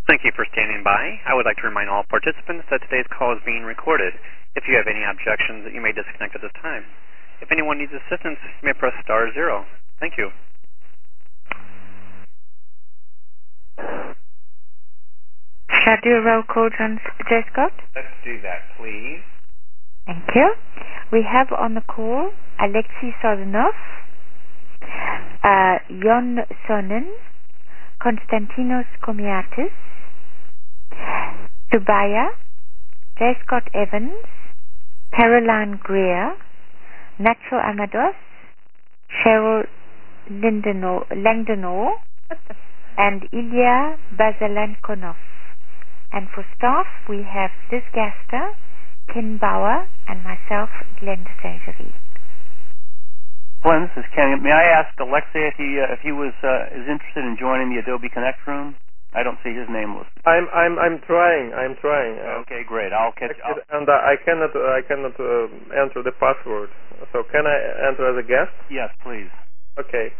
Thank you for standing by. I would like to remind all participants that today's call is being recorded. If you have any objections, you may disconnect at this time. If anyone needs assistance, you may press *0. Thank you. Shall I do a roll call, J. Scott? Let's do that, please. Thank you. We have on the call Alexei Sodunov, Jon Sonnen, Konstantinos Komiatis, Subaya, J. Scott Evans, Caroline Greer, Nacho Amados, Cheryl Langdenau, and Ilya Bazalankonov. And for staff, we have Liz Gaster, Ken Bauer, and myself, Glenda Saint-Gervais. Glenn, this is Ken. May I ask Alexei if he is interested in joining the Adobe Connect room? I don't see his name listed. I'm trying. Okay, great. I'll catch up. And I cannot enter the password. So can I enter as a guest? Yes, please. Okay.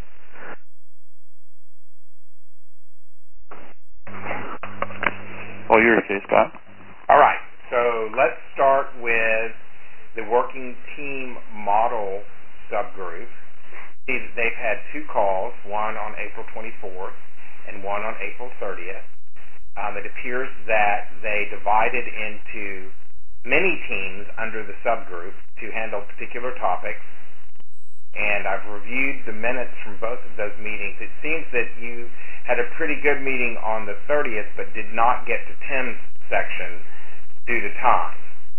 All yours, J. Scott. All right. So let's start with the working team model subgroup. See that they've had 2 calls, one on April 24th and one on April 30th. It appears that they divided into many teams under the subgroup to handle particular topics. And I've reviewed the minutes from both of those meetings. It seems that you had a pretty good meeting on the 30th, but did not get to Tim's section due to time.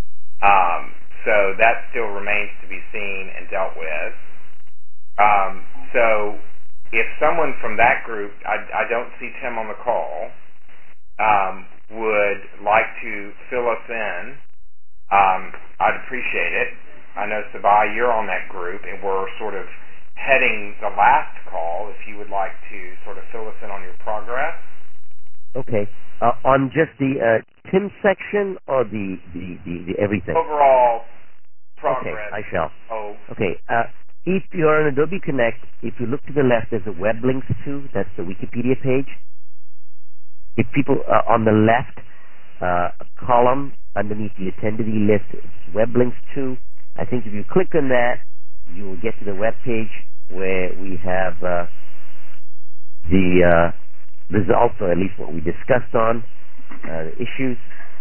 So that still remains to be seen and dealt with. So if someone from that group, I don't see Tim on the call, would like to fill us in, I'd appreciate it. I know, Sabai, you're on that group, and we're sort of heading the last call. If you would like to sort of fill us in on your progress. Okay. On just the Tim section or the everything? Overall progress. Okay, I shall. Oh. Okay. If you're on Adobe Connect, if you look to the left, there's a web links to. That's the Wikipedia page. If people on the left, a column underneath the attendee list, it's web links to. I think if you click on that, you will get to the web page where we have the results, or at least what we discussed on the issues.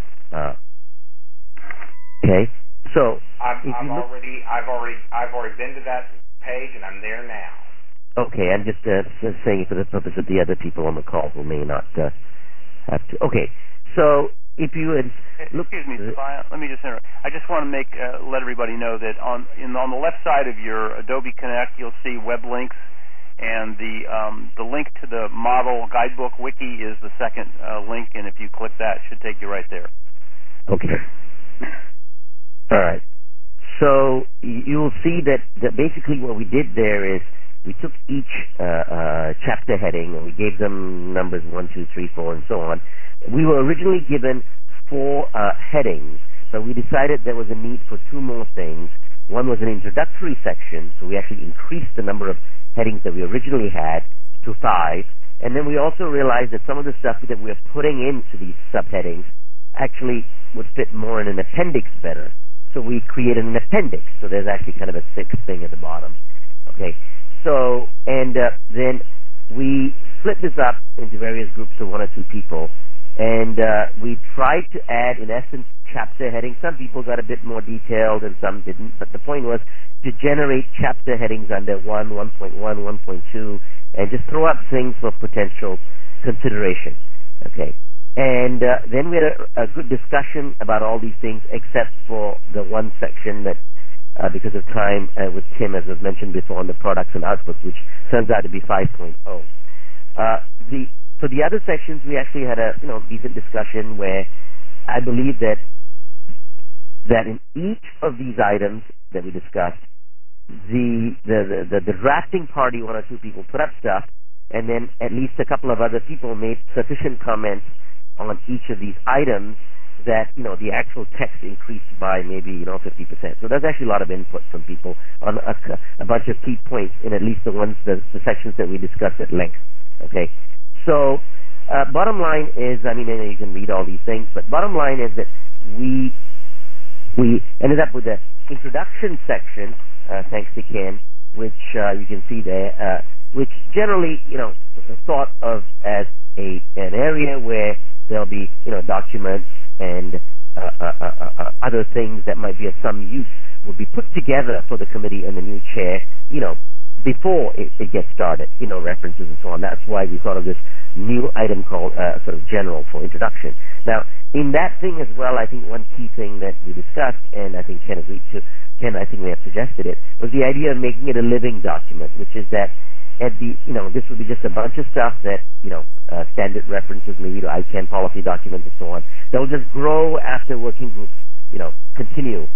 Okay, so I've already been to that page, and I'm there now. Okay, I'm just saying it for the purpose of the other people on the call who may not have to. Okay, so if you would look. Excuse me, Sophia, let me just interrupt. I just want to let everybody know that on the left side of your Adobe Connect, you'll see web links, and the link to the model guidebook wiki is the second link, and if you click that, it should take you right there. Okay. All right. So you will see that basically what we did there is we took each chapter heading and we gave them numbers 1, 2, 3, 4, and so on. We were originally given 4 headings, but we decided there was a need for 2 more things. One was an introductory section, so we actually increased the number of headings that we originally had to 5. And then we also realized that some of the stuff that we're putting into these subheadings actually would fit more in an appendix better. So we created an appendix. So there's actually kind of a 6th thing at the bottom. Okay. So, and then we split this up into various groups of 1 or 2 people. And we tried to add, in essence, chapter headings. Some people got a bit more detailed and some didn't. But the point was to generate chapter headings under 1, 1.1, 1.2, and just throw up things for potential consideration. Okay. And then we had a good discussion about all these things, except for the one section that, because of time, with Tim, as was mentioned before, on the products and outputs, which turns out to be 5.0. For the other sections, we actually had a decent discussion where I believe that in each of these items that we discussed, the drafting party, 1 or 2 people, put up stuff, and then at least a couple of other people made sufficient comments on each of these items that the actual text increased by maybe 50%. So there's actually a lot of input from people on a bunch of key points in at least the sections that we discussed at length. Okay. So bottom line is, I mean, you can read all these things, but bottom line is that we ended up with the introduction section, thanks to Ken, which you can see there, which generally, thought of as an area where there'll be, documents and other things that might be of some use will be put together for the committee and the new chair, before it gets started, references and so on. That's why we thought of this new item called sort of general for introduction. Now, in that thing as well, I think one key thing that we discussed, and I think Ken agreed to, I think may have suggested it, was the idea of making it a living document, which is that at the, this would be just a bunch of stuff that, standard references, maybe to ICANN policy documents and so on. They'll just grow after working groups, continue.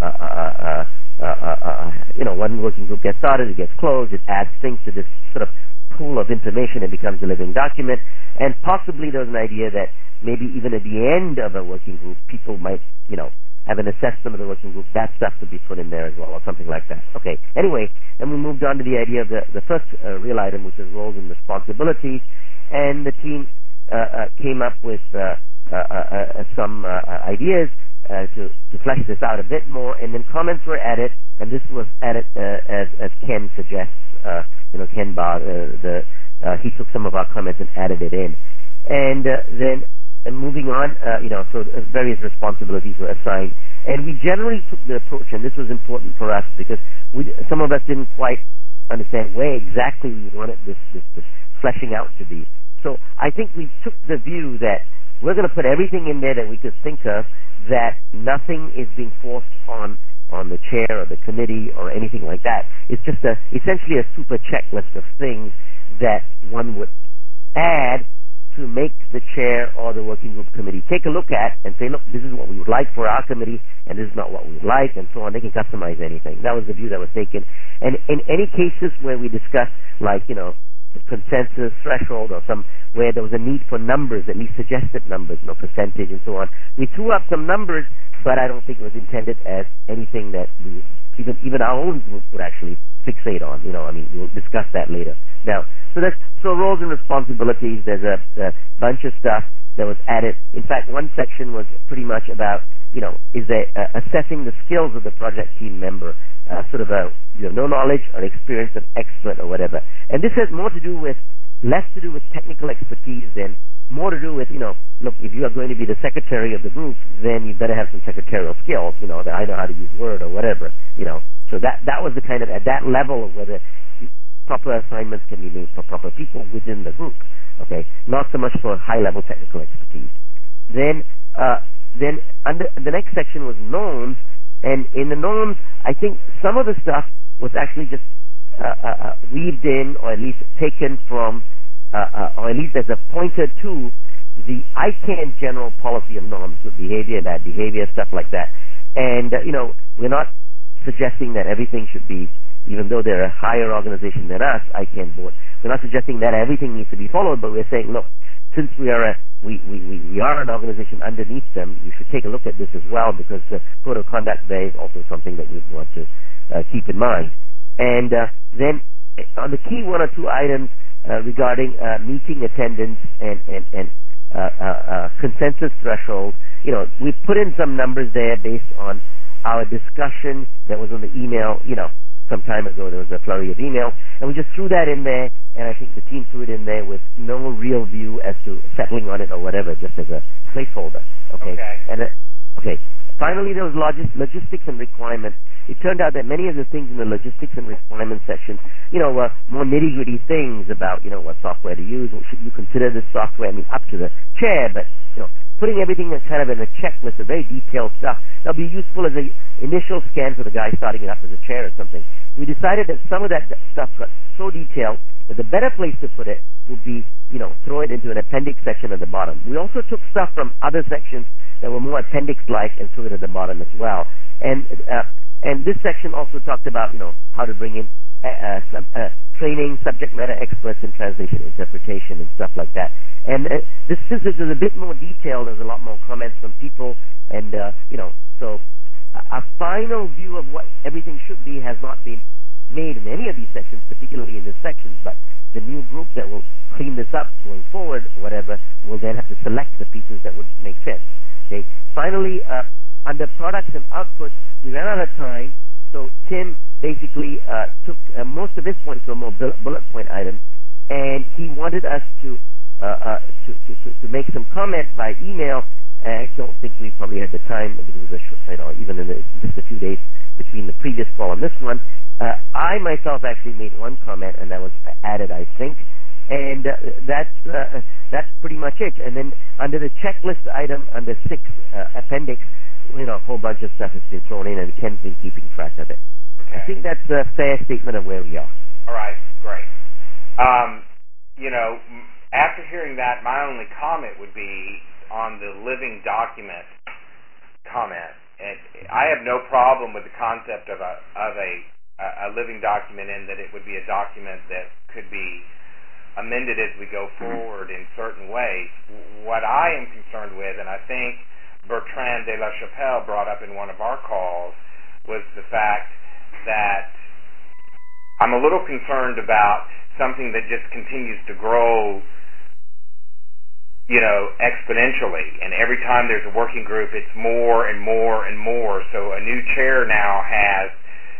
One working group gets started, it gets closed, it adds things to this sort of pool of information and becomes a living document. And possibly there's an idea that maybe even at the end of a working group, people might, have an assessment of the working group. That stuff could be put in there as well, or something like that. Okay. Anyway, then we moved on to the idea of the first real item, which is roles and responsibilities. And the team came up with some ideas to flesh this out a bit more, and then comments were added, and this was added as Ken suggests. Ken Ba, he took some of our comments and added it in, and then moving on, so various responsibilities were assigned, and we generally took the approach, and this was important for us because some of us didn't quite understand where exactly we wanted this fleshing out to be. So I think we took the view that we're going to put everything in there that we could think of, that nothing is being forced on the chair or the committee or anything like that. It's just essentially a super checklist of things that one would add to make the chair or the working group committee take a look at and say, look, this is what we would like for our committee, and this is not what we would like, and so on. They can customize anything. That was the view that was taken. And in any cases where we discussed, like, the consensus threshold or where there was a need for numbers, at least suggested numbers, percentage and so on. We threw up some numbers, but I don't think it was intended as anything that even our own group would actually fixate on. We'll discuss that later. Now, so roles and responsibilities. There's a bunch of stuff that was added. In fact, one section was pretty much about, is there assessing the skills of the project team member. Sort of no knowledge or experience of expert or whatever. And this has less to do with technical expertise than more to do with, look, if you are going to be the secretary of the group, then you better have some secretarial skills, that I know how to use Word or whatever, So that was the kind of, at that level of whether proper assignments can be made for proper people within the group, okay? Not so much for high-level technical expertise. Then under the next section was norms. And in the norms, I think some of the stuff was actually just weaved in, or at least taken from, or at least as a pointer to the ICANN general policy of norms, good behavior, bad behavior, stuff like that. And, we're not suggesting that everything should be, even though they're a higher organization than us, ICANN board, we're not suggesting that everything needs to be followed, but we're saying, look, since we are an organization underneath them, you should take a look at this as well, because the code of conduct there is also something that we want to keep in mind. And then on the key one or two items regarding meeting attendance and consensus threshold, we put in some numbers there based on our discussion that was on the email, some time ago. There was a flurry of emails, and we just threw that in there, and I think the team threw it in there with no real view as to settling on it or whatever, just as a placeholder. Okay. And finally, there was logistics and requirements. It turned out that many of the things in the logistics and requirements section, were more nitty-gritty things about, what software to use. What should you consider this software? Up to the chair, but putting everything as kind of in a checklist of very detailed stuff that'll be useful as an initial scan for the guy starting it up as a chair or something. We decided that some of that stuff got so detailed that the better place to put it would be, throw it into an appendix section at the bottom. We also took stuff from other sections that were more appendix-like and threw it at the bottom as well. And this section also talked about, how to bring in training subject matter experts in translation interpretation and stuff like that. And since this is a bit more detailed, there's a lot more comments from people, and so a final view of what everything should be has not been made in any of these sections, particularly in this section, but the new group that will clean this up going forward, whatever, we'll then have to select the pieces that would make sense. Okay. Finally, under products and outputs, we ran out of time, so Tim basically took most of his points were more bullet point items, and he wanted us to make some comment by email. I don't think we probably had the time because it was even in just a few days between the previous call and this one. I myself actually made one comment, and that was added, I think. And that's pretty much it. And then under the checklist item, under 6 appendix, a whole bunch of stuff has been thrown in, and Ken's been keeping track of it. Okay. I think that's a fair statement of where we are. All right, great. After hearing that, my only comment would be on the living document comment. And I have no problem with the concept of a living document in that it would be a document that could be amended as we go forward in certain ways. What I am concerned with, and I think Bertrand de la Chapelle brought up in one of our calls, was the fact that I'm a little concerned about something that just continues to grow, exponentially. And every time there's a working group, it's more and more and more. So a new chair now has,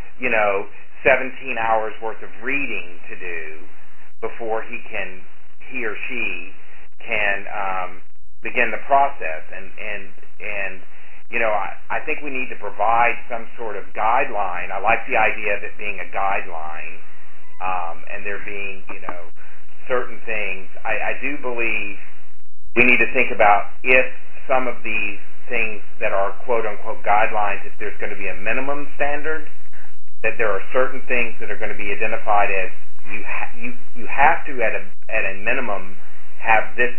17 hours worth of reading to do before he or she can begin the process. And I think we need to provide some sort of guideline. I like the idea of it being a guideline, and there being, certain things. I do believe we need to think about if some of these things that are quote-unquote guidelines, if there's going to be a minimum standard, that there are certain things that are going to be identified as you have to at a minimum have this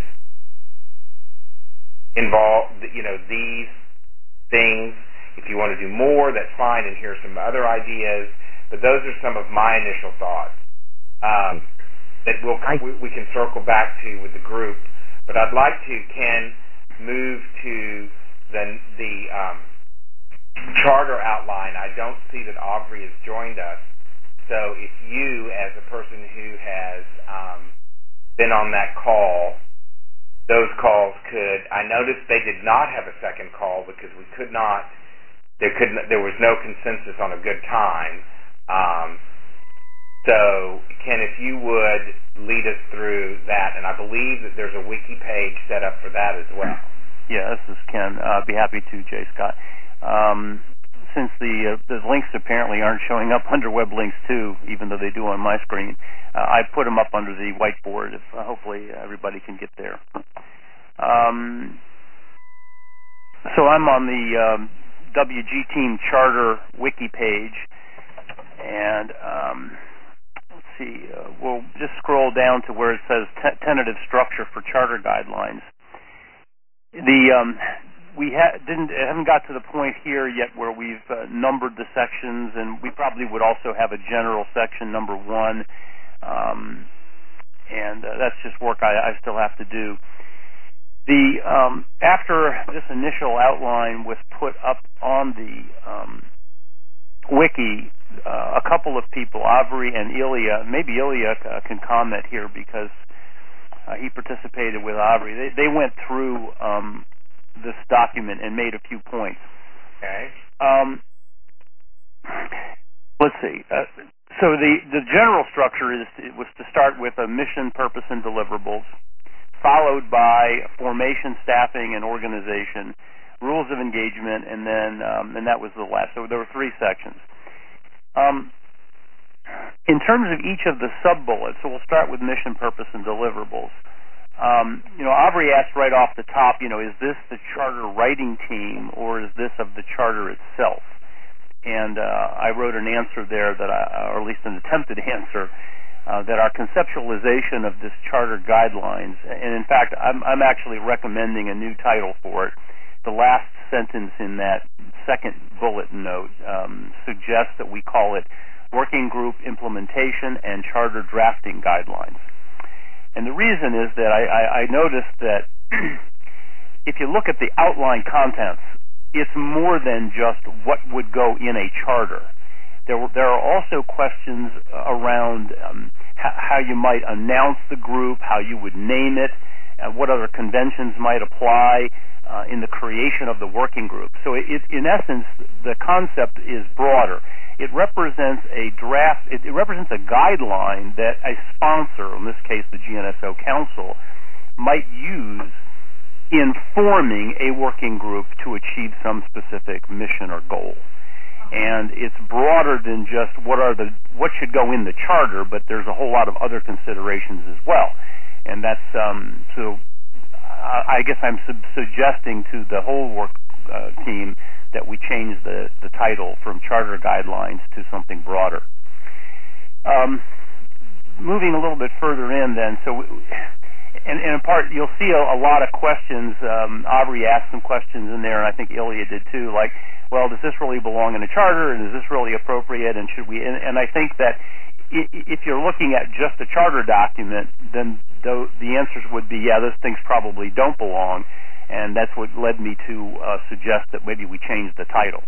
involved, these things. If you want to do more, that's fine, and here's some other ideas. But those are some of my initial thoughts that we can circle back to with the group. But I'd like to, Ken, move to the charter outline. I don't see that Aubrey has joined us. So if you, as a person who has been on that call, those calls I noticed they did not have a second call because there was no consensus on a good time. So, Ken, if you would lead us through that, and I believe that there's a wiki page set up for that as well. Yeah, this is Ken. I'd be happy to, J. Scott. Since the links apparently aren't showing up under Web Links 2, even though they do on my screen, I put them up under the whiteboard. Hopefully everybody can get there. So I'm on the WG Team Charter wiki page, and let's see, we'll just scroll down to where it says tentative structure for charter guidelines. We haven't got to the point here yet where we've numbered the sections, and we probably would also have a general section number 1, and that's just work I still have to do. After this initial outline was put up on the wiki, a couple of people, Aubrey and Ilya, maybe Ilya can comment here because he participated with Aubrey. They went through this document and made a few points. Okay. Let's see. So the general structure was to start with a mission, purpose, and deliverables, followed by formation, staffing, and organization, rules of engagement, and then and that was the last. So there were 3 sections. In terms of each of the sub-bullets, so we'll start with mission, purpose, and deliverables. Aubrey asked right off the top, is this the charter writing team or is this of the charter itself? And I wrote an answer there or at least an attempted answer, that our conceptualization of this charter guidelines, and in fact, I'm actually recommending a new title for it. The last sentence in that second bullet note suggests that we call it Working Group Implementation and Charter Drafting Guidelines. And the reason is that I noticed that if you look at the outline contents, it's more than just what would go in a charter. There are also questions around how you might announce the group, how you would name it, what other conventions might apply in the creation of the working group. So in essence, the concept is broader. It represents a draft, it represents a guideline that a sponsor, in this case the GNSO Council, might use in forming a working group to achieve some specific mission or goal. And it's broader than just what should go in the charter, but there's a whole lot of other considerations as well. And that's I guess I'm suggesting to the whole work team that we change the title from charter guidelines to something broader. Moving a little bit further in then, and in part you'll see a lot of questions. Aubrey asked some questions in there, and I think Ilya did too, like, well, does this really belong in a charter, and is this really appropriate, and should we, and I think that if you're looking at just a charter document, then the answers would be, yeah, those things probably don't belong, and that's what led me to suggest that maybe we change the title.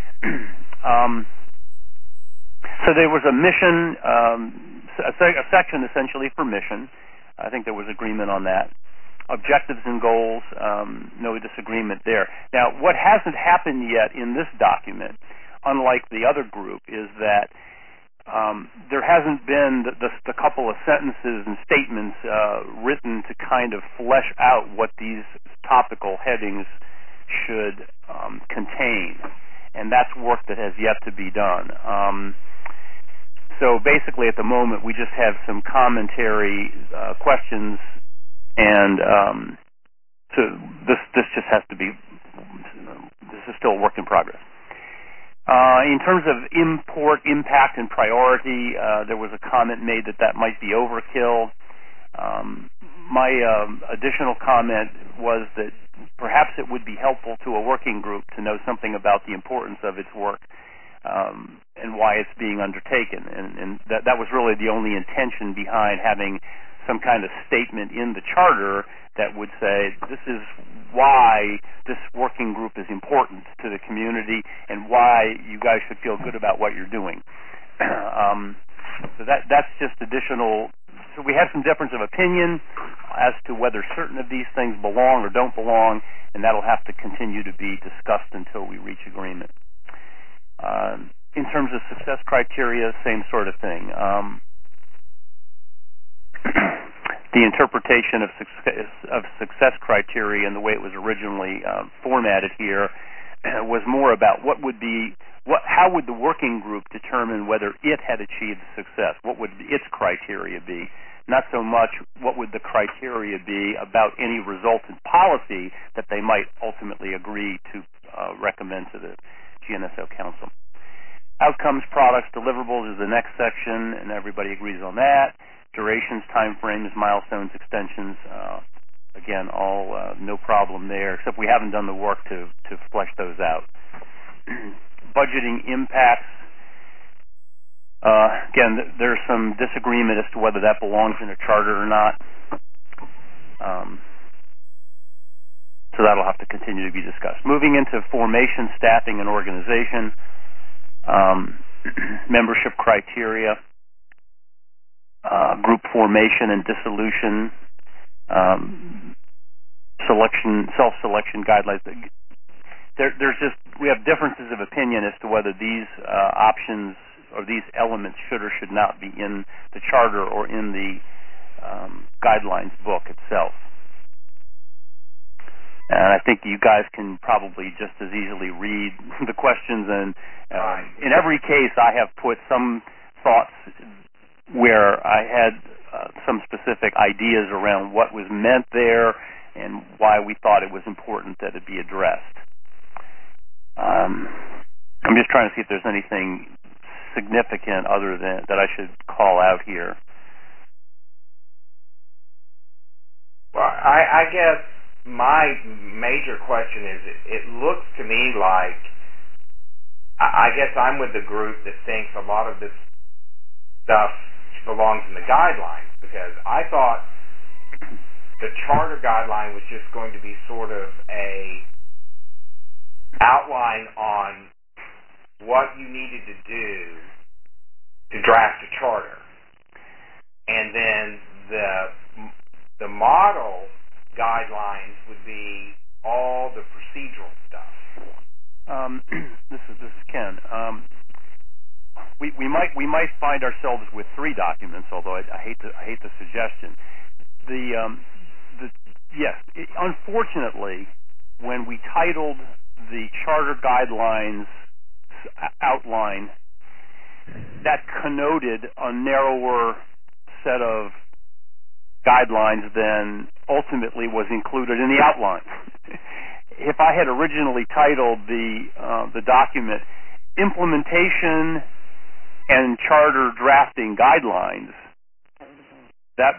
So there was a mission, a section essentially for mission. I think there was agreement on that. Objectives and goals, no disagreement there. Now, what hasn't happened yet in this document, unlike the other group, is that there hasn't been the couple of sentences and statements written to kind of flesh out what these topical headings should contain, and that's work that has yet to be done. So basically at the moment we just have some commentary questions, and so this just has to be, this is still a work in progress. In terms of import, impact, and priority, there was a comment made that might be overkill. My additional comment was that perhaps it would be helpful to a working group to know something about the importance of its work and why it's being undertaken. And that was really the only intention behind having some kind of statement in the charter that would say this is why this working group is important to the community and why you guys should feel good about what you're doing. So that's just additional. So we have some difference of opinion as to whether certain of these things belong or don't belong, and that'll have to continue to be discussed until we reach agreement. In terms of success criteria, same sort of thing. The interpretation of success criteria and the way it was originally formatted here was more about how would the working group determine whether it had achieved success? What would its criteria be? Not so much what would the criteria be about any resultant policy that they might ultimately agree to recommend to the GNSO Council. Outcomes, products, deliverables is the next section, and everybody agrees on that. Durations, time frames, milestones, extensions, again, all no problem there, except we haven't done the work to flesh those out. Budgeting impacts, again, there's some disagreement as to whether that belongs in a charter or not. So that'll have to continue to be discussed. Moving into formation, staffing, and organization, membership criteria, group formation and dissolution, self-selection guidelines. We have differences of opinion as to whether these options or these elements should or should not be in the charter or in the guidelines book itself. And I think you guys can probably just as easily read the questions, and in every case I have put some thoughts where I had some specific ideas around what was meant there and why we thought it was important that it be addressed. I'm just trying to see if there's anything significant other than that I should call out here. Well, I guess my major question is, it looks to me like, I guess I'm with the group that thinks a lot of this stuff belongs in the guidelines, because I thought the charter guideline was just going to be sort of a outline on what you needed to do to draft a charter. And then the model guidelines would be all the procedural stuff. This is Ken. We might find ourselves with 3 documents, although I hate the suggestion. Unfortunately, when we titled the charter guidelines outline, that connoted a narrower set of guidelines than ultimately was included in the outline. If I had originally titled the document "Implementation and Charter Drafting Guidelines," that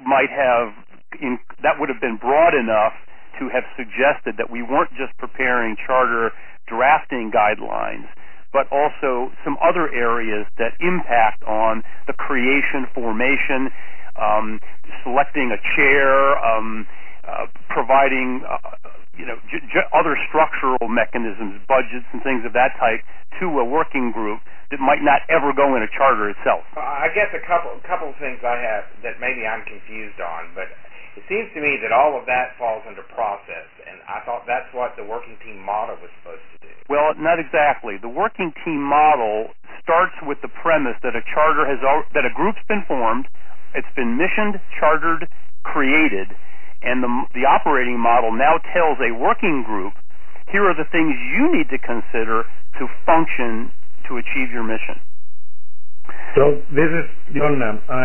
would have been broad enough to have suggested that we weren't just preparing charter drafting guidelines, but also some other areas that impact on the creation, formation, selecting a chair, providing other structural mechanisms, budgets and things of that type to a working group that might not ever go in a charter itself. I guess a couple of things I have that maybe I'm confused on, but it seems to me that all of that falls under process, and I thought that's what the working team model was supposed to do. Well, not exactly. The working team model starts with the premise that that a group's been formed, it's been missioned, chartered, created, and the operating model now tells a working group, here are the things you need to consider to function to achieve your mission. So this is John.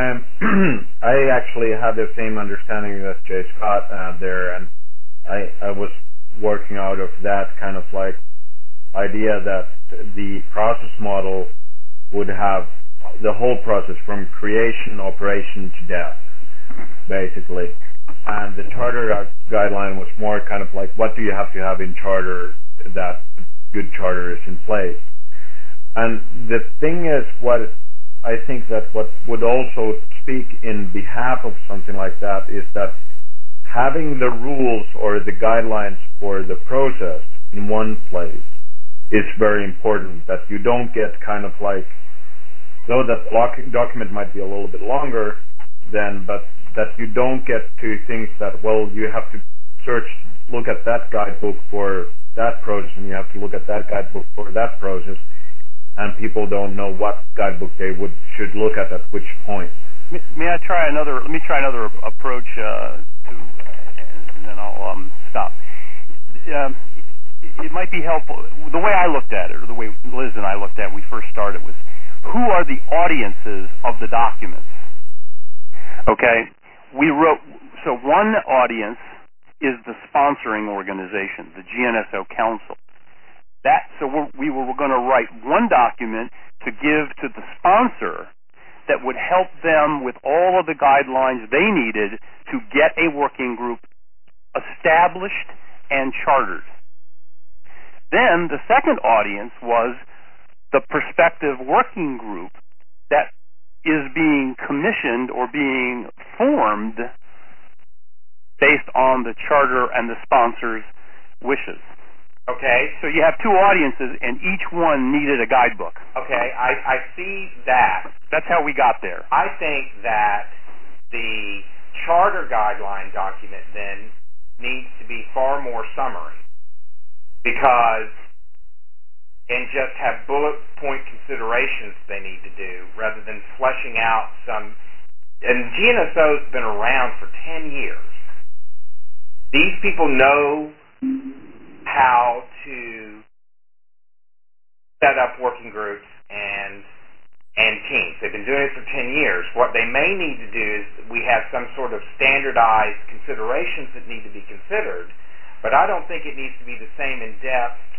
I actually had the same understanding as Jay Scott there, and I was working out of that kind of like idea that the process model would have the whole process from creation, operation to death, basically. And the charter guideline was more kind of like, what do you have to have in charter that good charter is in place? And the thing is, I think that what would also speak in behalf of something like that is that having the rules or the guidelines for the process in one place is very important, that you don't get kind of like, though that document might be a little bit longer but that you don't get to things that, well, you have to look at that guidebook for that process, and you have to look at that guidebook for that process, and people don't know what guidebook they should look at which point. Let me try another approach and then I'll stop. It might be helpful. The way I looked at it, or the way Liz and I looked at it when we first started, was who are the audiences of the documents? Okay, so one audience is the sponsoring organization, the GNSO Council. We were going to write one document to give to the sponsor that would help them with all of the guidelines they needed to get a working group established and chartered. Then the second audience was the prospective working group that is being commissioned or being formed based on the charter and the sponsor's wishes. Okay. So you have 2 audiences, and each one needed a guidebook. Okay, I see that. That's how we got there. I think that the charter guideline document then needs to be far more summary, and just have bullet point considerations they need to do rather than fleshing out some. And GNSO's been around for 10 years. These people know how to set up working groups and teams. They've been doing it for 10 years. What they may need to do is we have some sort of standardized considerations that need to be considered, but I don't think it needs to be the same in-depth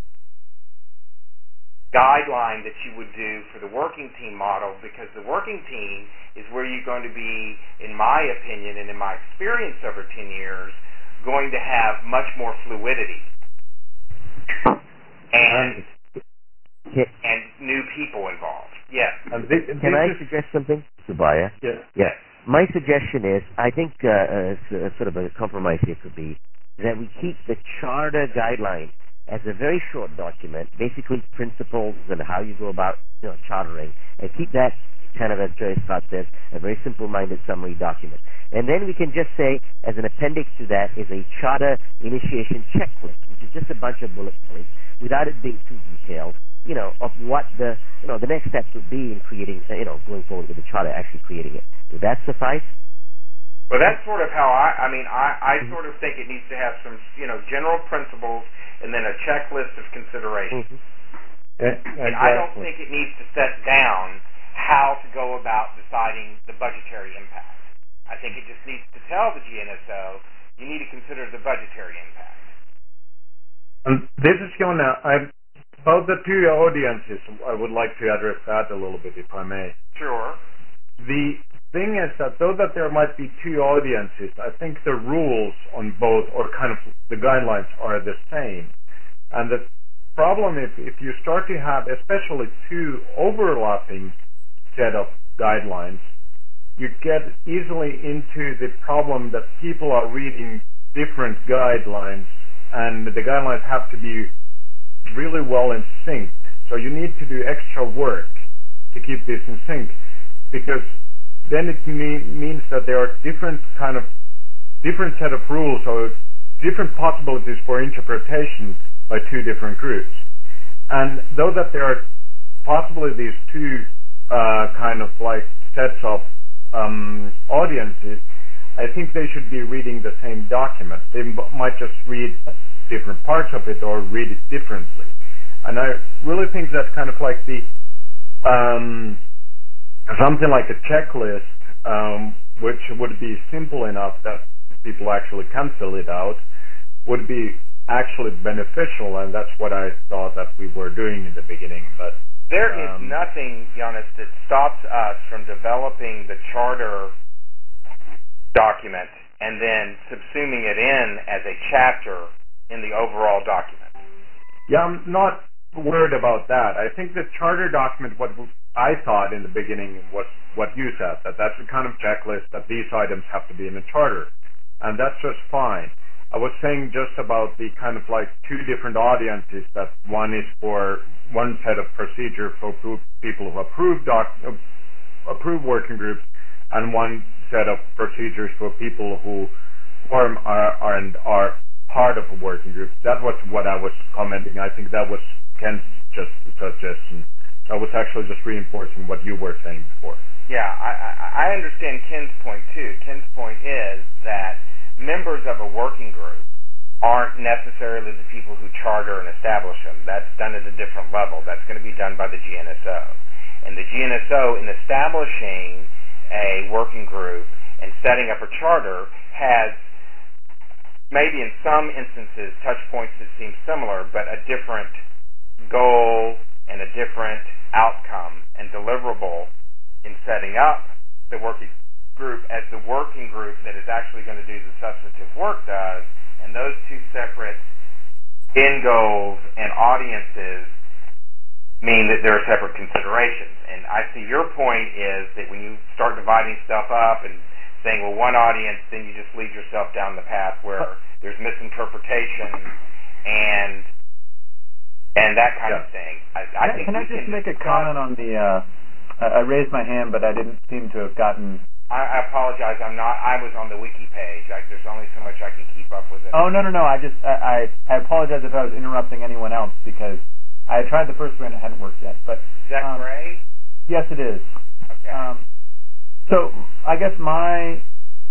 guideline that you would do for the working team model, because the working team is where you're going to be, in my opinion and in my experience over 10 years, going to have much more fluidity and new people involved. Yes. Can I suggest something, Subaya? Yes. Yeah. My suggestion is, I think sort of a compromise here could be that we keep the charter guideline as a very short document, basically principles and how you go about chartering, and keep that kind of, as Joy Scott says, a very simple-minded summary document. And then we can just say, as an appendix to that, is a charter initiation checklist, which is just a bunch of bullet points without it being too detailed, of what the next steps would be in creating, going forward with the charter, actually creating it. Would that suffice? Well, that's sort of how I sort of think it needs to have some, general principles and then a checklist of considerations. And I don't think it needs to set down how to go about deciding the budgetary impact. I think it just needs to tell the GNSO you need to consider the budgetary impact. This is Jonna. About the two audiences, I would like to address that a little bit, if I may. Sure. The thing is that though that there might be two audiences, I think the rules on both, or kind of the guidelines, are the same. And the problem is if you start to have especially two overlapping set of guidelines, you get easily into the problem that people are reading different guidelines, and the guidelines have to be really well in sync. So you need to do extra work to keep this in sync, because then it means that there are different set of rules or different possibilities for interpretation by two different groups. And though that there are possibly these two sets of audiences, I think they should be reading the same document. They might just read different parts of it or read it differently. And I really think that something like a checklist, which would be simple enough that people actually can fill it out, would be actually beneficial, and that's what I thought that we were doing in the beginning. But there is nothing, Jonas, that stops us from developing the charter document and then subsuming it in as a chapter in the overall document. Yeah, I'm not worried about that. I think the charter document, what I thought in the beginning was what you said, that's a kind of checklist that these items have to be in a charter, and that's just fine. I was saying just about the two different audiences, that one is for one set of procedure for people who approve working groups, and one set of procedures for people who are part of a working group. That was what I was commenting. I think that was Ken's just suggestion. I was actually just reinforcing what you were saying before. Yeah, I understand Ken's point too. Ken's point is that members of a working group aren't necessarily the people who charter and establish them. That's done at a different level. That's going to be done by the GNSO. And the GNSO, in establishing a working group and setting up a charter, has maybe in some instances touch points that seem similar, but a different goal and a different outcome and deliverable in setting up the working group as the working group that is actually going to do the substantive work does, and those two separate end goals and audiences mean that there are separate considerations. And I see your point is that when you start dividing stuff up and saying, well, one audience, then you just lead yourself down the path where there's misinterpretation and that kind of thing. Can I just make a comment on the I raised my hand, but I didn't seem to have gotten... I apologize. I was on the wiki page. There's only so much I can keep up with it. Oh, no. I apologize if I was interrupting anyone else, because I tried the first one and it hadn't worked yet. But is that Gray? Yes, it is. Okay. So I guess I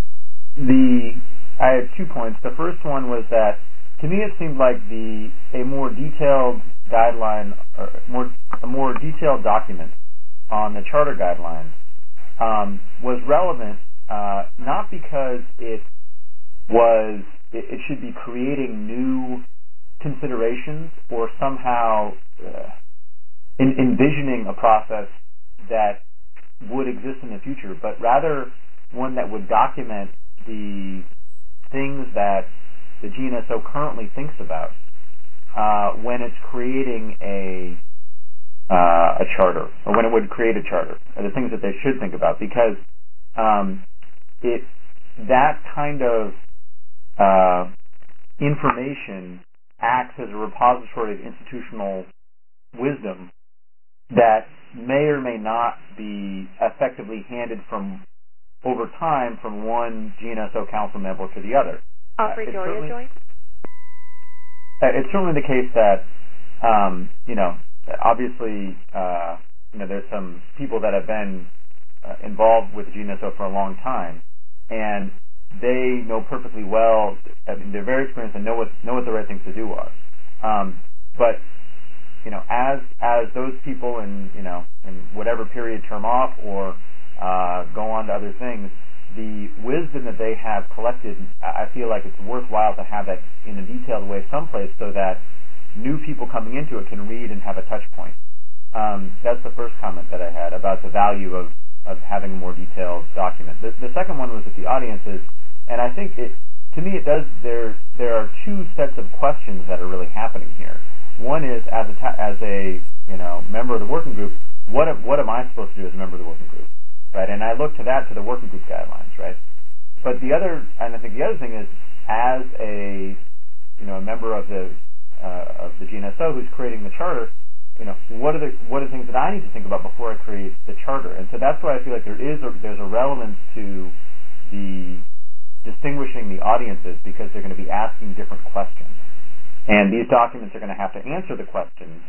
had 2 points. The first one was that to me it seemed like a more detailed guideline, or a more detailed document on the charter guidelines was relevant, not because it should be creating new considerations or somehow envisioning a process that would exist in the future, but rather one that would document the things that the GNSO currently thinks about when it's creating a charter, or when it would create a charter, or the things that they should think about, because that kind of information acts as a repository of institutional wisdom that may or may not be effectively handed from over time from one GNSO council member to the other. Alfred Doria joined? It's certainly the case that, obviously, there's some people that have been involved with GNSO for a long time, and they know perfectly well. I mean, they're very experienced and know what the right things to do are. But as those people in whatever period term off or go on to other things, the wisdom that they have collected, I feel like it's worthwhile to have that in a detailed way someplace so that new people coming into it can read and have a touch point. That's the first comment that I had about the value of having a more detailed document. The second one was with the audiences, and I think to me it does. There are two sets of questions that are really happening here. One is as a member of the working group, what am I supposed to do as a member of the working group, right? And I look to the working group guidelines, right? But I think the other thing is as a member of the GNSO who's creating the charter, what are the things that I need to think about before I create the charter? And so that's why I feel like there's a relevance to the distinguishing the audiences because they're going to be asking different questions. And these documents are going to have to answer the questions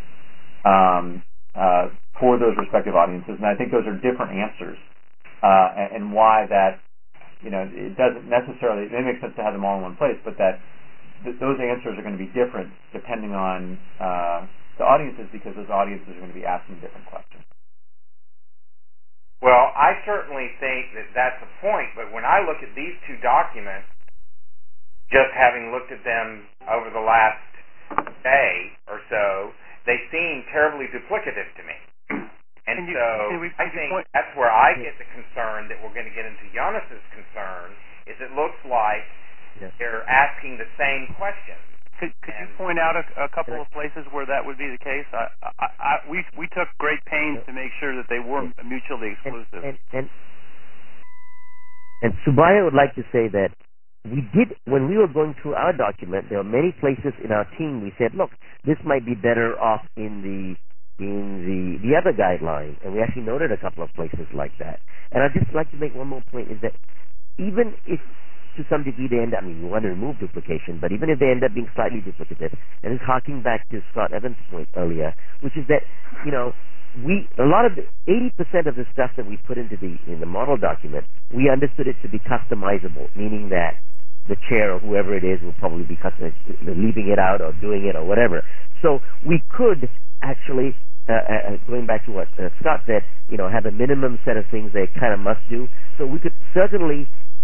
for those respective audiences. And I think those are different answers and why that, it doesn't necessarily, it makes sense to have them all in one place, but that those answers are going to be different depending on the audiences because those audiences are going to be asking different questions. Well, I certainly think that that's a point, but when I look at these two documents, just having looked at them over the last day or so, they seem terribly duplicative to me. And I think that's where I get the concern that we're going to get into Jonas's concern, is it looks like they're asking the same questions. Could you point out a couple of places where that would be the case? We took great pains to make sure that they weren't mutually exclusive. And Subaya would like to say that we did, when we were going through our document, there were many places in our team we said, look, this might be better off in the other guideline, and we actually noted a couple of places like that. And I'd just like to make one more point, is that even if to some degree they end up, we want to remove duplication, but even if they end up being slightly duplicative, and it's harking back to Scott Evans' point earlier, which is that, a lot of 80% of the stuff that we put into in the model document, we understood it to be customizable, meaning that the chair or whoever it is will probably be leaving it out or doing it or whatever. So we could actually, going back to what Scott said, have a minimum set of things they kind of must do. So we could certainly,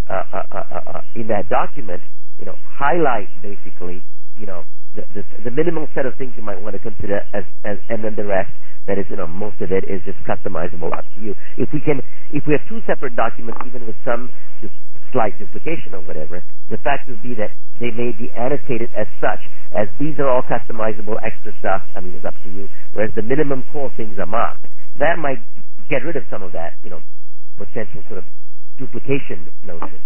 in that document, highlight basically, the minimal set of things you might want to consider as and then the rest. That is, most of it is just customizable up to you. If we have two separate documents, even with some slight duplication or whatever, the fact would be that they may be annotated as such, as these are all customizable extra stuff. It's up to you. Whereas the minimum core things are marked. That might get rid of some of that, potential sort of duplication notion.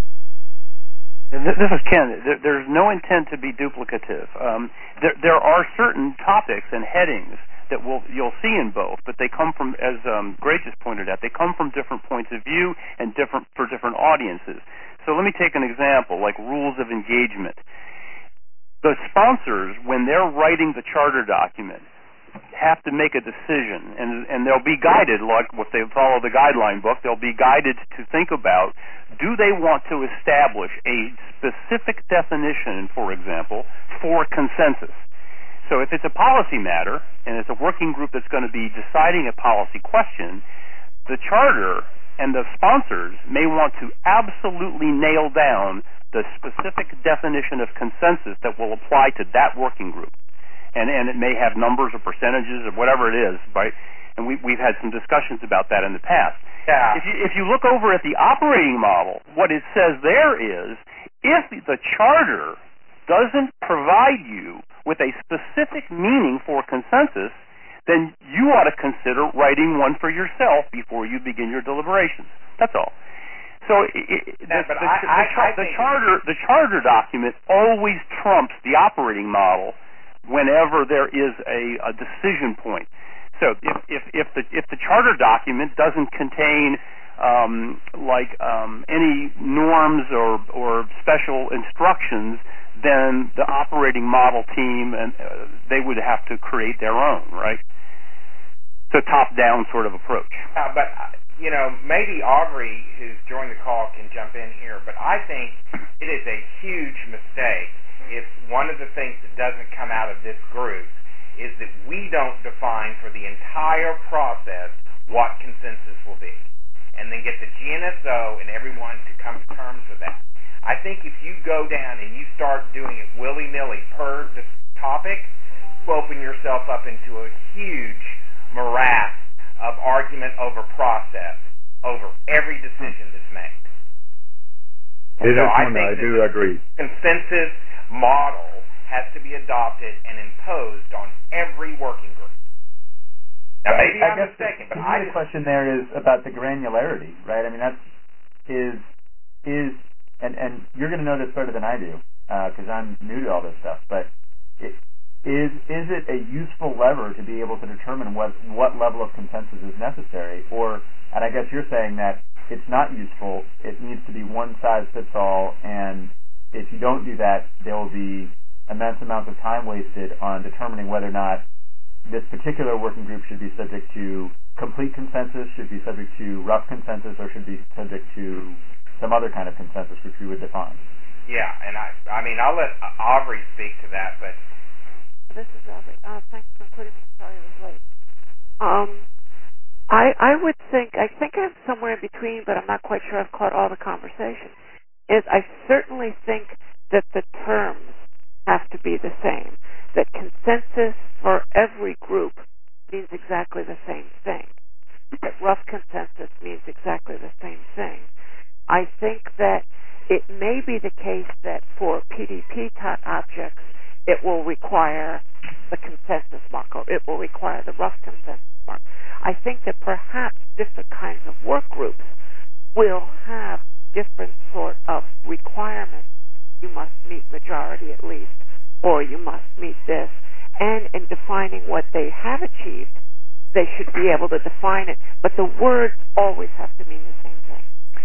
This is Ken. There's no intent to be duplicative. There are certain topics and headings that you'll see in both, but they come from, as Greg just pointed out, they come from different points of view and for different audiences. So let me take an example, like rules of engagement. The sponsors, when they're writing the charter document, have to make a decision, and they'll be guided, like if they follow the guideline book, they'll be guided to think about, do they want to establish a specific definition, for example, for consensus? So if it's a policy matter, and it's a working group that's going to be deciding a policy question, the charter and the sponsors may want to absolutely nail down the specific definition of consensus that will apply to that working group. And it may have numbers or percentages or whatever it is, right? And we've had some discussions about that in the past. Yeah. If you look over at the operating model, what it says there is, if the charter doesn't provide you with a specific meaning for consensus, then you ought to consider writing one for yourself before you begin your deliberations. That's all. So the charter document always trumps the operating model whenever there is a decision point. So if the charter document doesn't contain any norms or special instructions, then the operating model team and they would have to create their own, right? So top-down sort of approach. But maybe Aubrey, who's joined the call, can jump in here. But I think it is a huge mistake if one of the things that doesn't come out of this group is that we don't define for the entire process what consensus will be, and then get the GNSO and everyone to come to terms with that. I think if you go down and you start doing it willy-nilly per the topic, you open yourself up into a huge morass of argument over process, over every decision that's made. I do agree. Consensus model has to be adopted and imposed on every working group. Now, maybe I'm mistaken, but the question there is about the granularity, right? I mean, and you're going to know this better than I do because I'm new to all this stuff. But is it a useful lever to be able to determine what level of consensus is necessary, and I guess you're saying that it's not useful. It needs to be one size fits all, and if you don't do that, there will be immense amounts of time wasted on determining whether or not this particular working group should be subject to complete consensus, should be subject to rough consensus, or should be subject to some other kind of consensus which we would define. Yeah, and I mean, I'll let Aubrey speak to that, but... This is Aubrey. Thanks for including me. Sorry I was late. I think I'm somewhere in between, but I'm not quite sure I've caught all the conversation. I certainly think that the terms have to be the same, that consensus for every group means exactly the same thing, that rough consensus means exactly the same thing. I think that it may be the case that for PDP type objects, it will require the consensus mark, or it will require the rough consensus mark. I think that perhaps different kinds of work groups will have different sort of requirements. You must meet majority at least, or you must meet this. And in defining what they have achieved, they should be able to define it. But the words always have to mean the same thing.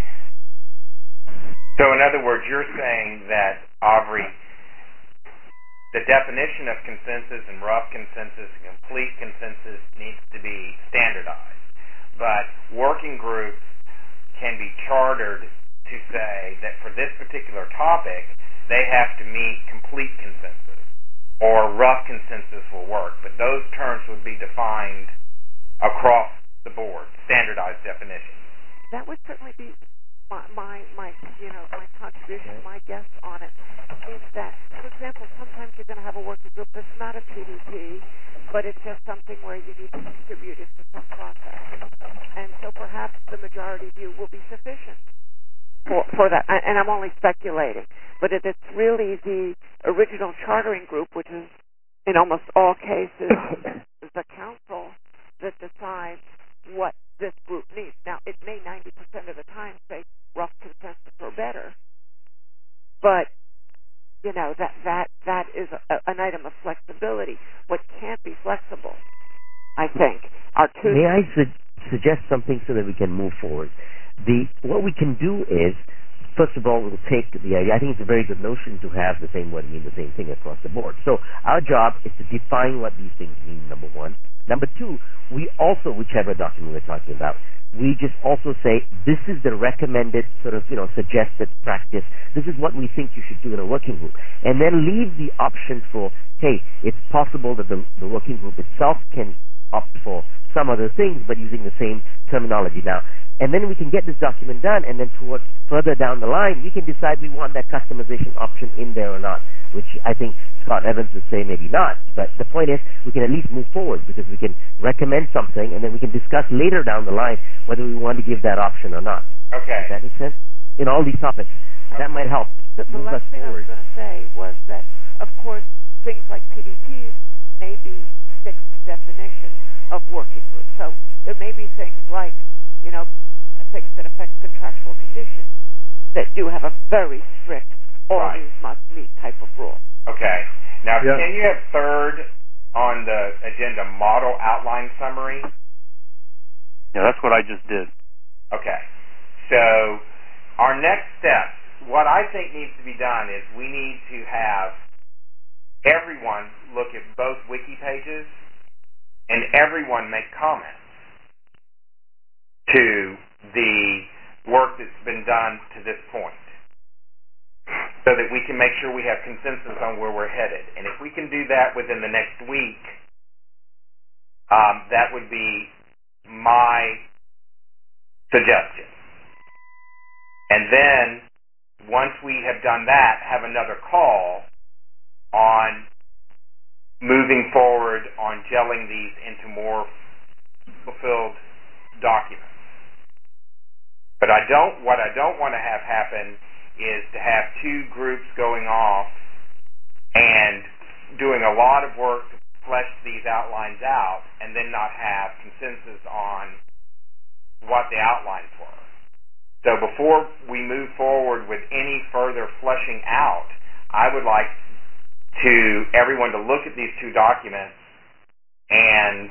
So in other words, you're saying that, Aubrey, the definition of consensus and rough consensus and complete consensus needs to be standardized. But working groups can be chartered to say that for this particular topic, they have to meet complete consensus, or rough consensus will work. But those terms would be defined across the board, standardized definitions. That would certainly be my contribution, my guess on it is that, for example, sometimes you're going to have a working group that's not a PDP, but it's just something where you need to contribute into some process. And so perhaps the majority view will be sufficient for that. And I'm only speculating. But if it's really the original chartering group, which is in almost all cases the council that decides what this group needs. Now, it may 90% of the time say rough consensus or better, but that is an item of flexibility. What can't be flexible, I think, are two. May I suggest something so that we can move forward? What we can do is, first of all, we'll take the idea. I think it's a very good notion to have the same word mean the same thing across the board. So our job is to define what these things mean, number one. Number two, we also, whichever document we're talking about, we just also say, this is the recommended sort of, suggested practice. This is what we think you should do in a working group. And then leave the option for, hey, it's possible that the working group itself can opt for some other things, but using the same terminology now. And then we can get this document done, and then towards further down the line, we can decide we want that customization option in there or not, which I think Scott Evans would say maybe not. But the point is, we can at least move forward, because we can recommend something, and then we can discuss later down the line whether we want to give that option or not. Okay. Does that make sense? In all these topics. Okay. That might help. That moves us forward. The last thing I was going to say was that, of course, things like PDPs may be fixed definitions of working groups. So there may be things like, things that affect contractual conditions that do have a very strict, always must meet type of rule. Okay. Now, Can you have third on the agenda, model outline summary? Yeah, that's what I just did. Okay. So our next steps, what I think needs to be done is we need to have everyone look at both wiki pages and everyone make comments to the work that's been done to this point, so that we can make sure we have consensus on where we're headed. And if we can do that within the next week, that would be my suggestion. And then, once we have done that, have another call on moving forward on gelling these into more fulfilled documents. But what I don't want to have happen is to have two groups going off and doing a lot of work to flesh these outlines out and then not have consensus on what the outlines were. So before we move forward with any further fleshing out, I would like everyone to look at these two documents and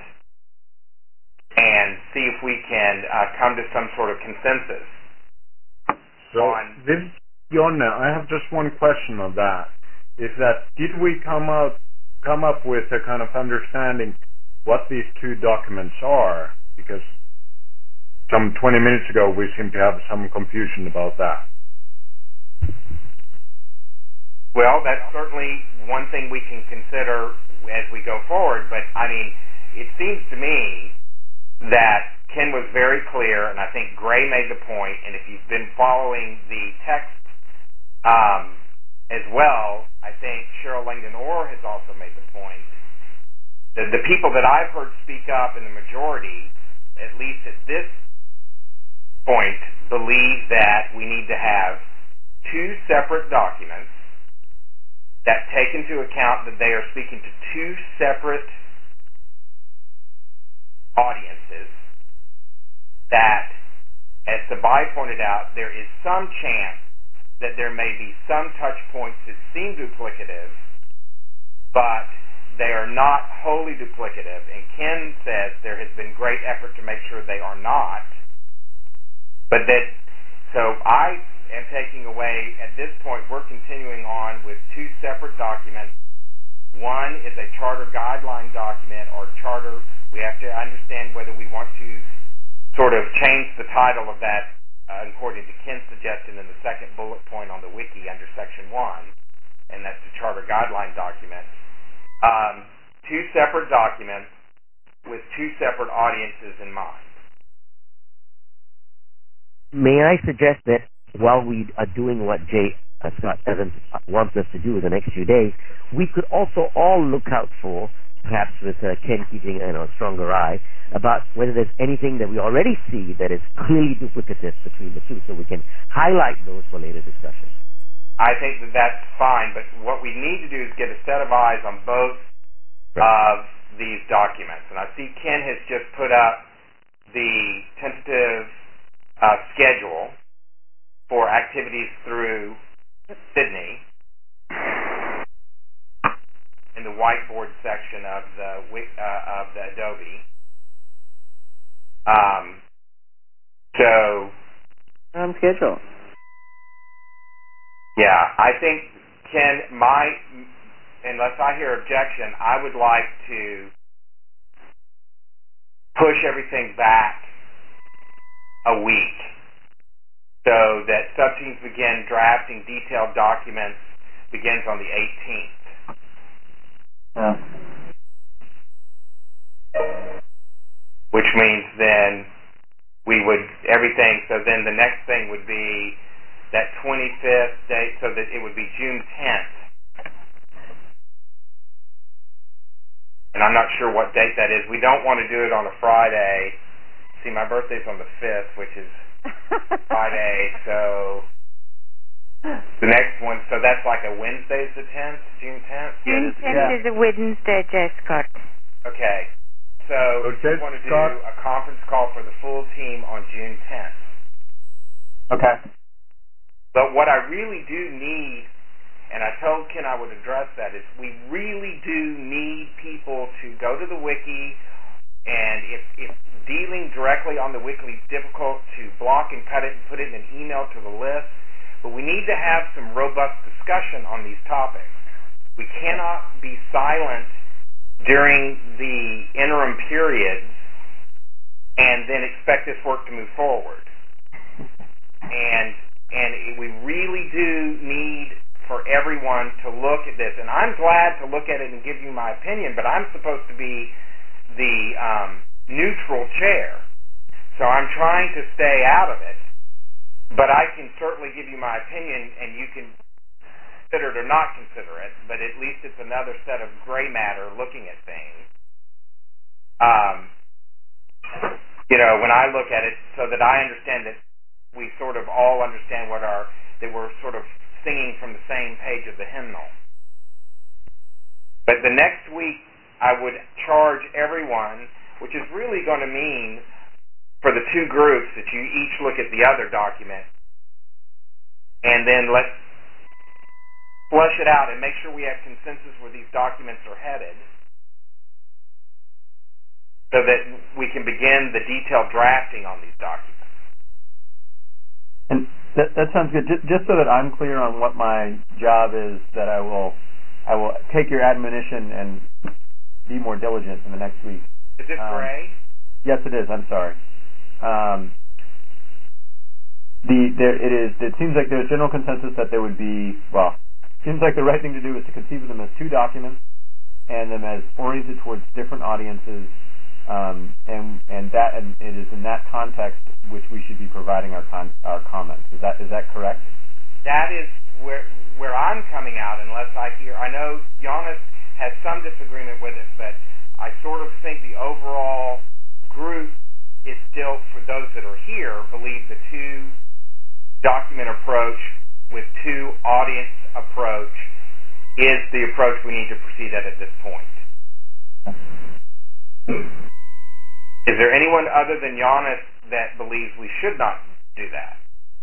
see if we can come to some sort of consensus. So this is Jonna. I have just one question on that. Is that did we come up with a kind of understanding what these two documents are? Because some 20 minutes ago we seem to have some confusion about that. Well, that's certainly one thing we can consider as we go forward, but I mean, it seems to me that Ken was very clear, and I think Gray made the point, and if you've been following the text as well, I think Cheryl Langdon-Orr has also made the point that the people that I've heard speak up in the majority, at least at this point, believe that we need to have two separate documents that take into account that they are speaking to two separate audiences, that, as Sabai pointed out, there is some chance that there may be some touch points that seem duplicative, but they are not wholly duplicative, and Ken says there has been great effort to make sure they are not. But that, so I am taking away, at this point, we're continuing on with two separate documents. One is a charter guideline document, or charter. We have to understand whether we want to sort of change the title of that according to Ken's suggestion in the second bullet point on the wiki under section 1, and that's the charter guideline document. Two separate documents with two separate audiences in mind. May I suggest that while we are doing what J. Scott Evans wants us to do in the next few days, we could also all look out for, perhaps with Ken keeping a stronger eye, about whether there's anything that we already see that is clearly duplicative between the two, so we can highlight those for later discussion. I think that that's fine, but what we need to do is get a set of eyes on both of these documents. And I see Ken has just put up the tentative schedule for activities through Sydney in the whiteboard section of the Adobe. So on schedule. Yeah, I think Ken, unless I hear objection, I would like to push everything back a week so that subteams begin drafting detailed documents begins on the 18th. Which means then we would, so then the next thing would be that 25th date, so that it would be June 10th. And I'm not sure what date that is. We don't want to do it on a Friday. See, my birthday's on the 5th, which is Friday, so the next one, so that's like a Wednesday is the 10th, June 10th? June 10th is a Wednesday, J. Scott. Okay. So we want to do a conference call for the full team on June 10th. Okay. But what I really do need, and I told Ken I would address that, is we really do need people to go to the wiki, and if dealing directly on the wiki is difficult, to block and cut it and put it in an email to the list. But we need to have some robust discussion on these topics. We cannot be silent during the interim periods and then expect this work to move forward. And we really do need for everyone to look at this. And I'm glad to look at it and give you my opinion, but I'm supposed to be the neutral chair. So I'm trying to stay out of it. But I can certainly give you my opinion, and you can consider it or not consider it, but at least it's another set of gray matter looking at things. When I look at it, so that I understand that we sort of all understand that we're sort of singing from the same page of the hymnal. But the next week, I would charge everyone, which is really going to mean for the two groups that you each look at the other document, and then let's flesh it out and make sure we have consensus where these documents are headed, so that we can begin the detailed drafting on these documents. And that sounds good. Just so that I'm clear on what my job is, that I will take your admonition and be more diligent in the next week. Is it gray? Yes, it is. I'm sorry. It seems like there's general consensus that there would be, seems like the right thing to do is to conceive of them as two documents and them as oriented towards different audiences, and it is in that context which we should be providing our comments. Is that correct? That is where I'm coming out, unless I know Jonas has some disagreement with it, but I sort of think the overall group is still, for those that are here, believe the two document approach with two audience approach is the approach we need to proceed at this point. Is there anyone other than Jonas that believes we should not do that?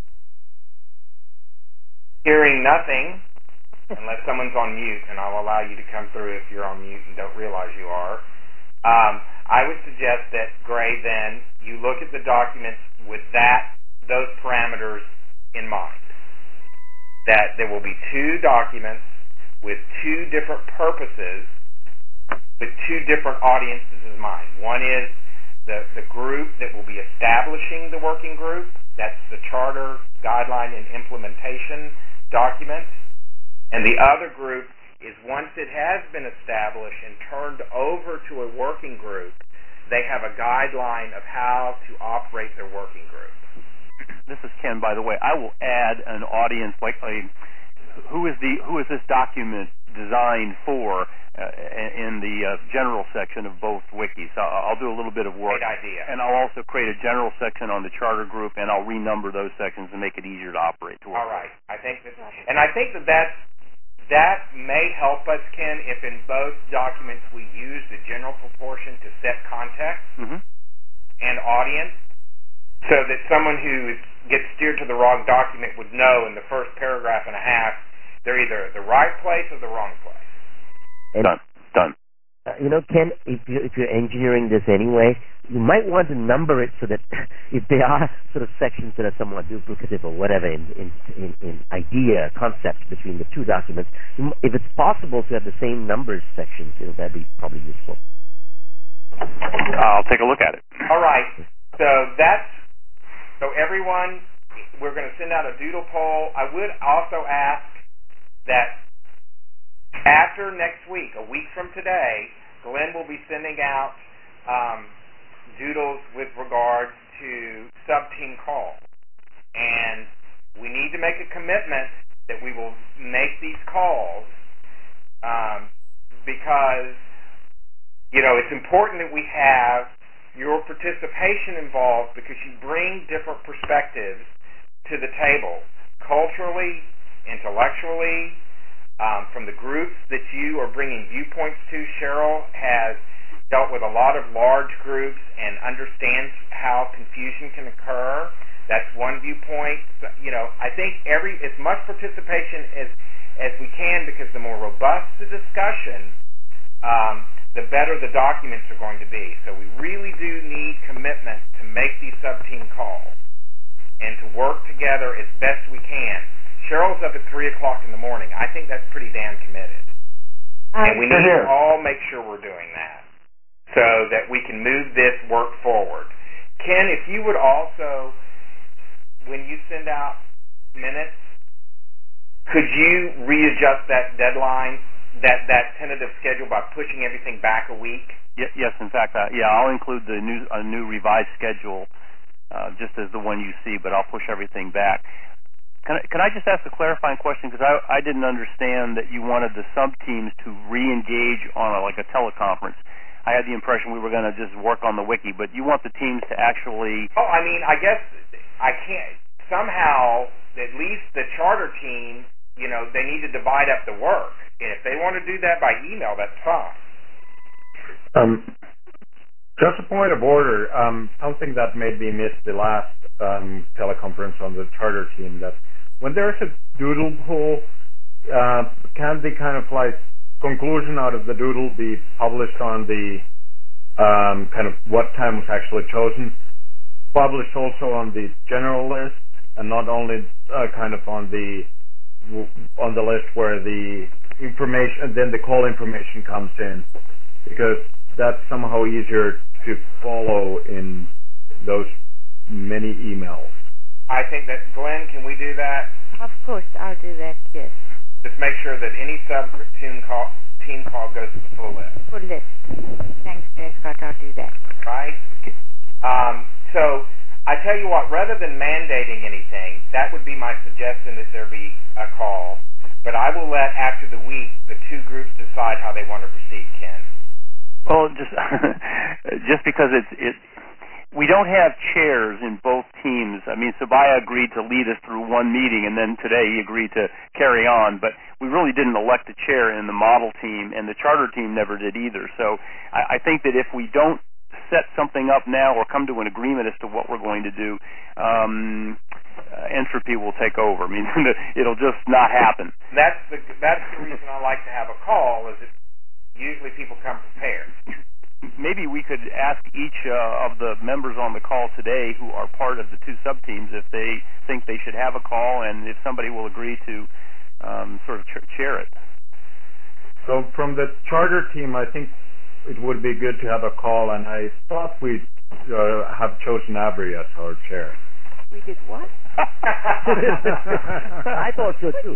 Hearing nothing, unless someone's on mute, and I'll allow you to come through if you're on mute and don't realize you are. I would suggest that, Gray, then, you look at the documents with those parameters in mind. That there will be two documents with two different purposes, with two different audiences in mind. One is the group that will be establishing the working group. That's the charter, guideline, and implementation document. And the other group is once it has been established and turned over to a working group, they have a guideline of how to operate their working group. This is Ken, by the way. I will add an audience, who is this document designed for in the general section of both wikis. I'll do a little bit of work. Great idea. And I'll also create a general section on the charter group, and I'll renumber those sections and make it easier to operate. All right. I think that may help us, Ken, if in both documents we use the general proportion to set context and audience, so that someone who gets steered to the wrong document would know in the first paragraph and a half they're either at the right place or the wrong place. And Done. Ken, if you're engineering this anyway, you might want to number it so that if there are sort of sections that are somewhat duplicative or whatever in idea, concept between the two documents, if it's possible to have the same numbers sections, that'd be probably useful. I'll take a look at it. All right. So everyone, we're going to send out a doodle poll. I would also ask that after next week, a week from today, Glenn will be sending out doodles with regards to sub-team calls. And we need to make a commitment that we will make these calls because, it's important that we have your participation involved because you bring different perspectives to the table, culturally, intellectually, from the groups that you are bringing viewpoints to. Cheryl has dealt with a lot of large groups and understands how confusion can occur. That's one viewpoint. I think as much participation as we can, because the more robust the discussion, the better the documents are going to be. So we really do need commitment to make these sub-team calls and to work together as best we can. Cheryl's up at 3 o'clock in the morning. I think that's pretty damn committed. And we need to all make sure we're doing that so that we can move this work forward. Ken, if you would also, when you send out minutes, could you readjust that deadline, that tentative schedule, by pushing everything back a week? Yes, in fact, I'll include a new revised schedule just as the one you see, but I'll push everything back. Can I just ask a clarifying question? Because I didn't understand that you wanted the sub-teams to re-engage on a teleconference. I had the impression we were going to just work on the wiki, but you want the teams to actually... Oh, I mean, I guess I can't... Somehow, at least the charter team, they need to divide up the work. And if they want to do that by email, that's fine. Just a point of order, something that made me miss the last teleconference on the charter team, that when there's a doodle poll, can the kind of conclusion out of the doodle be published on the kind of what time was actually chosen, published also on the general list, and not only kind of on the list where the information, then the call information comes in, because that's somehow easier to follow in those many emails. I think that, Glenn, can we do that? Of course, I'll do that, yes. Just make sure that any sub-team call goes to the full list. Full list. Thanks, J. Scott, I'll do that. Right? So, I tell you what, rather than mandating anything, that would be my suggestion, that there be a call. But I will let, after the week, the two groups decide how they want to proceed, Ken. Well, just because we don't have chairs in both teams. I mean, Sabaya agreed to lead us through one meeting, and then today he agreed to carry on, but we really didn't elect a chair in the model team, and the charter team never did either. So I think that if we don't set something up now or come to an agreement as to what we're going to do, entropy will take over. I mean, it'll just not happen. That's the reason I like to have a call, is that usually people come prepared. Maybe we could ask each of the members on the call today who are part of the two sub-teams if they think they should have a call, and if somebody will agree to sort of chair it. So from the charter team, I think it would be good to have a call, and I thought we'd have chosen Avery as our chair. We did what? I thought so too.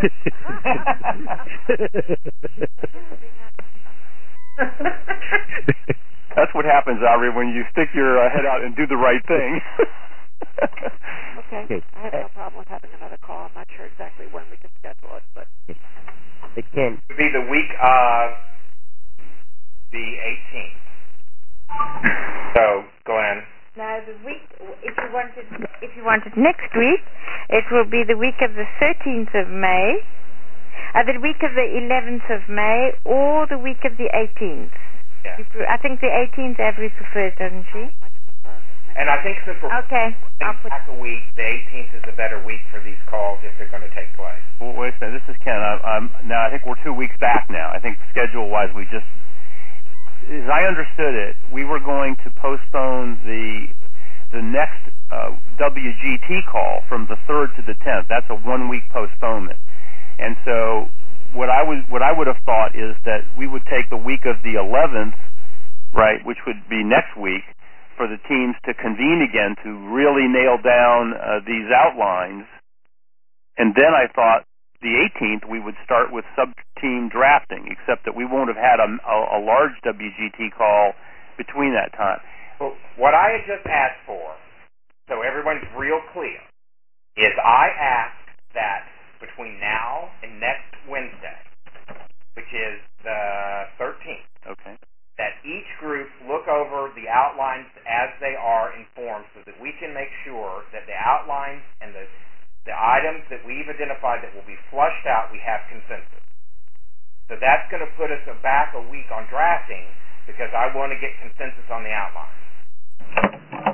That's what happens, Avery, when you stick your head out and do the right thing. Okay. I have no problem with having another call. I'm not sure exactly when we can schedule it, but it can. It would be the week of the 18th. So, Glenn. Now, the week, if you wanted next week, it will be the week of the 13th of May, the week of the 11th of May, or the week of the 18th. Yeah. I think the 18th Avery prefers, doesn't she? And I think since we're back a week, the 18th is a better week for these calls if they're going to take place. Well, wait a minute. This is Ken. Now, I think we're 2 weeks back now. I think schedule-wise, as I understood it, we were going to postpone the next WGT call from the 3rd to the 10th. That's a 1-week postponement. And so what I would have thought is that we would take the week of the 11th, right, which would be next week, for the teams to convene again to really nail down these outlines. And then I thought the 18th we would start with sub-team drafting, except that we won't have had a large WGT call between that time. Well, what I had just asked for, so everyone's real clear, is I asked that between now and next Wednesday, which is the 13th, okay, that each group look over the outlines as they are in form so that we can make sure that the outlines and the items that we've identified that will be flushed out, we have consensus. So that's going to put us back a week on drafting because I want to get consensus on the outlines.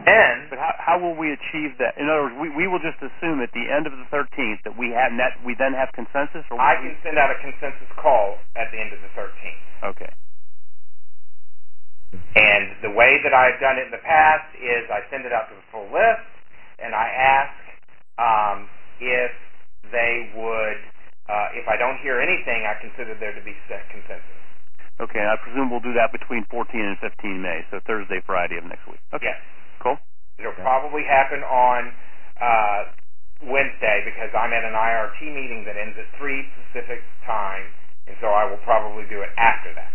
And but how will we achieve that? In other words, we will just assume at the end of the 13th that we then have consensus. Or I can send out a consensus call at the end of the 13th. Okay. And the way that I've done it in the past is I send it out to the full list, and I ask if they would, if I don't hear anything, I consider there to be set consensus. Okay, and I presume we'll do that between 14 and 15 May, so Thursday, Friday of next week. Okay. Yes. Cool. It'll probably happen on Wednesday because I'm at an IRT meeting that ends at 3 Pacific time, and so I will probably do it after that.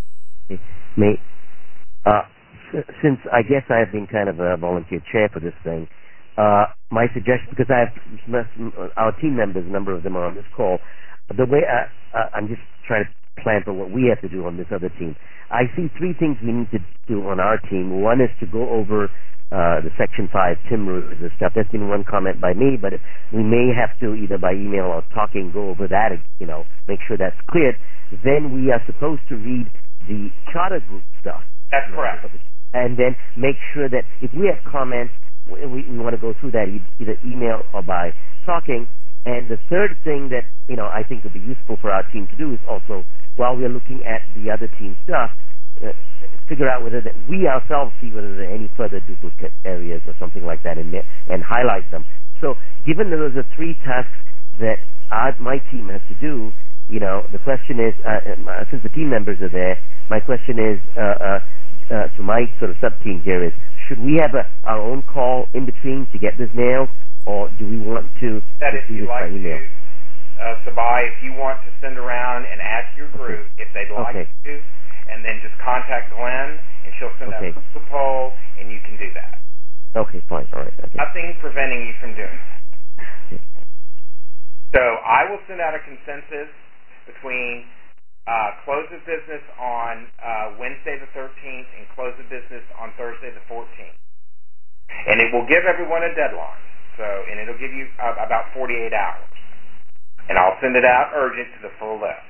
Since I guess I have been kind of a volunteer chair for this thing, my suggestion, because I have our team members, a number of them are on this call, the way I'm just trying to plan for what we have to do on this other team. I see three things we need to do on our team. One is to go over the Section 5 TIM rules and stuff. That's been one comment by me, but we may have to either by email or talking go over that, make sure that's cleared. Then we are supposed to read the charter group stuff. That's correct. And then make sure that if we have comments, we want to go through that either email or by talking. And the third thing that, I think would be useful for our team to do is also, while we're looking at the other team stuff, figure out whether that we ourselves see whether there are any further duplicate areas or something like that and highlight them. So given that those are three tasks that my team has to do, the question is, since the team members are there, my question is to my sort of sub-team here is, should we have our own call in between to get this nailed, or do we want to do this by email? Sabai, if you want to send around and ask your group if they'd like to, and then just contact Glenn, and she'll send out a poll, and you can do that. Okay, fine. All right. Okay. Nothing preventing you from doing that. So I will send out a consensus between close of business on Wednesday the 13th and close of business on Thursday the 14th. And it will give everyone a deadline. And it'll give you about 48 hours. And I'll send it out urgent to the full list.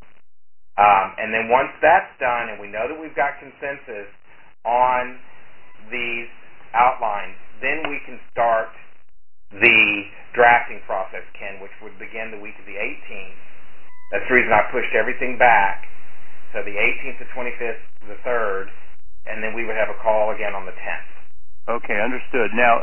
And then once that's done and we know that we've got consensus on these outlines, then we can start the drafting process, Ken, which would begin the week of the 18th. That's the reason I pushed everything back. So the 18th, the 25th, the 3rd, and then we would have a call again on the 10th. Okay, understood. Now,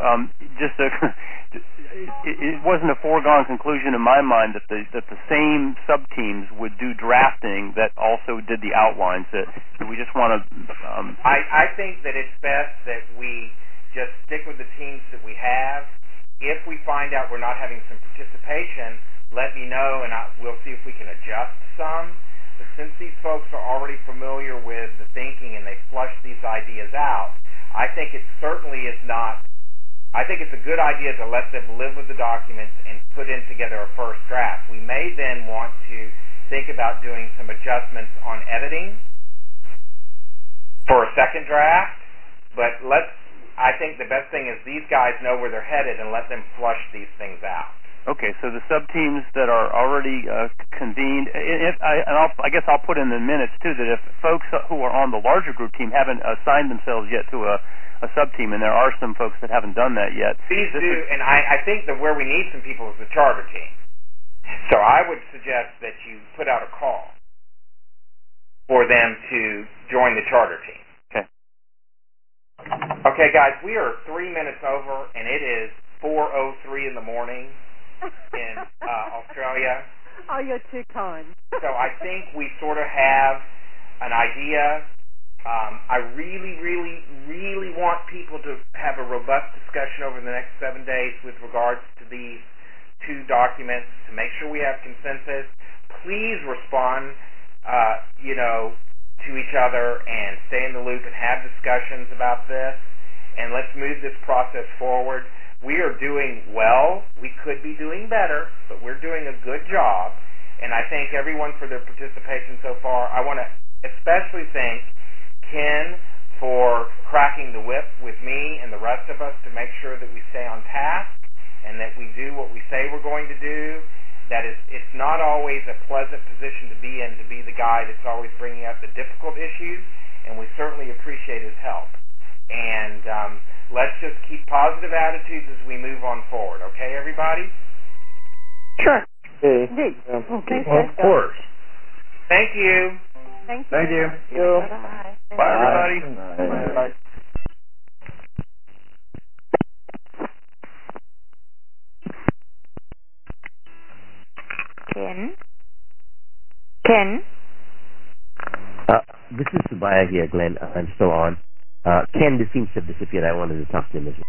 it wasn't a foregone conclusion in my mind that the same sub-teams would do drafting that also did the outlines. That we just want to... I think that it's best that we just stick with the teams that we have. If we find out we're not having some participation, let me know, and we'll see if we can adjust some. But since these folks are already familiar with the thinking and they flushed these ideas out, I think it certainly is not. I think it's a good idea to let them live with the documents and put in together a first draft. We may then want to think about doing some adjustments on editing for a second draft, but I think the best thing is these guys know where they're headed and let them flush these things out. Okay, so the sub-teams that are already convened, I guess I'll put in the minutes, too, that if folks who are on the larger group team haven't assigned themselves yet to a sub-team, and there are some folks that haven't done that yet. Please do, and I think that where we need some people is the charter team. So I would suggest that you put out a call for them to join the charter team. Okay. Okay, guys, we are 3 minutes over, and it is 4:03 in the morning. In Australia. Oh, you're too kind. So I think we sort of have an idea. I really, really, really want people to have a robust discussion over the next 7 days with regards to these two documents to make sure we have consensus. Please respond, to each other and stay in the loop and have discussions about this. And let's move this process forward. We are doing well. We could be doing better, but we're doing a good job. And I thank everyone for their participation so far. I want to especially thank Ken for cracking the whip with me and the rest of us to make sure that we stay on task and that we do what we say we're going to do. It's not always a pleasant position to be in, to be the guy that's always bringing up the difficult issues, and we certainly appreciate his help. And let's just keep positive attitudes as we move on forward. Okay, everybody? Sure. Okay. Okay. Of course. Thank you. Thank you. Thank you. Bye-bye. Bye, everybody. Bye. Ken? This is Subaya here, Glenn. I'm still on. Ken seems to have disappeared. I wanted to talk to him as well.